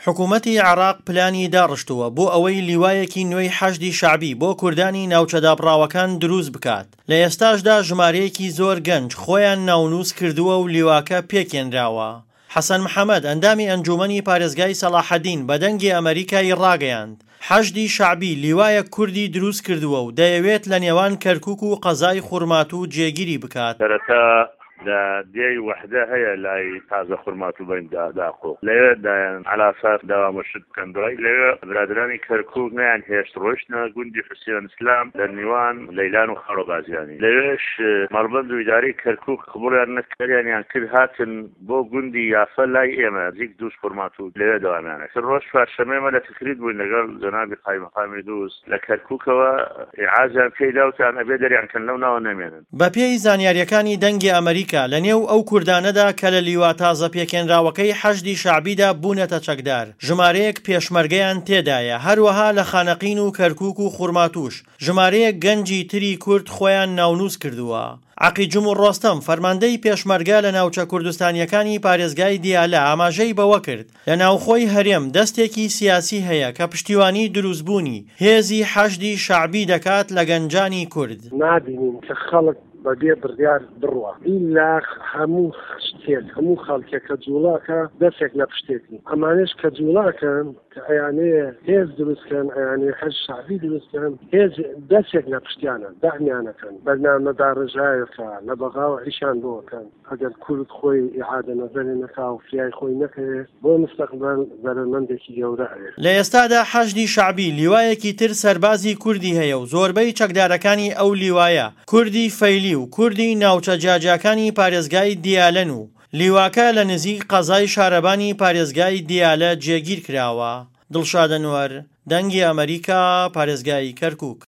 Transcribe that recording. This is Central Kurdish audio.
حکوومەتی عێراق پلانی داڕشتووە بۆ ئەوەی لیوایەکی نوێی حەشدی شەعبی بۆ کوردانی ناوچەداپڕاوەکان دروست بکات. لە ئێستاشدا ژمارەیەکی زۆر گەنج خۆیان ناونووس کردووە و لیواکە پێکێنراوە. حەسەن محەممەد ئەندامی ئەنجومەنی پارێزگای سەلاحەدین بە دەنگی ئەمریکای ڕاگەیاند حەشدی شەعبی لیوایە کوردی دروست کردووە و دەیەوێت لە نێوان کەرکووک و قەزای خورماتوو جێگیری بکات. دا دي وحدة هي لاي تازة خرماتو بين داخو ليه دا على أساس دا مرشد كندوي ليه برادراني كركوك نيان هيش روشنا قندي حسين إسلام للنيوان ليلان وخربازياني ليش مربند وإداري كركوك خبر أنك يعني كل هاتن بو قندي يافل لاي إيما زيك دوس خرماتو ليه دا أمانك الروش فارشميمة لتكريد بوين لقال زنابي قايم دوس لكركوك وإعازة في داوتان أبيدر يعني كان لونا ونمينا بابي زانياريكاني دنگي أمريكا لە نێو ئەو کوردانەدا کە لە لیوا تازە پێکێنراوەکەی حەشدی شەعبیدا بوونەتە چەکدار ژمارەیەک پێشمەرگەیان تێدایە هەروەها لە خانەقین و کەرکووک و خوڕماتوش ژمارەیەک گەنجی تری کورد خۆیان ناونووس کردووە. عەقی جمهور ڕۆستەم فەرماندەی پێشمەرگە لە ناوچە کوردستانیەکانی پارێزگای دیالە ئاماژەی بەوە کرد لە ناوخۆی هەرێم دەستێکی سیاسی هەیە کە پشتیوانی دروستبوونی هێزی حەشدی شەعبی دەکات لە گەنجانی کورد. نابینین کە خەڵک بەبێ بڕیار بڕوە ئیلا هەموو شتێک هەموو خەڵکێک کە جوڵاکە دەستێک لە پشتێکی ئەمانش کە جوڵاکەن کە ئەیانەیە هێز دروستکەن ئەیانەیە حەج شەعبی دروستکەن هێز دەستێک لە پشتیانە داهمیانەکەن بەرنامەدا ڕژایەکە لە بەغاوە ئیشان بۆکەن ئەگەر کورد خۆی ئیعادە نەزەرێ نەکا و فریای خۆی نەکەوێت بۆ مستەقبەل زەرمەندێکی گەورە هەیە. لە ئێستادا حەشدی شەعبی لیوایەکی تر سەربازی کوردی هەیە و زۆربەی چەکدارەکانی ئەو لیوایە کوردی فەیلی و کوردی ناوچە جاجاکانی پارێزگای دیالەن و لیواکە لە نزیک قەزای شارەبانی پارێزگای دیالە جێگیر کراوە. دڵشاد ئەنوەر دەنگی ئەمریکا پارێزگای کەرکووک.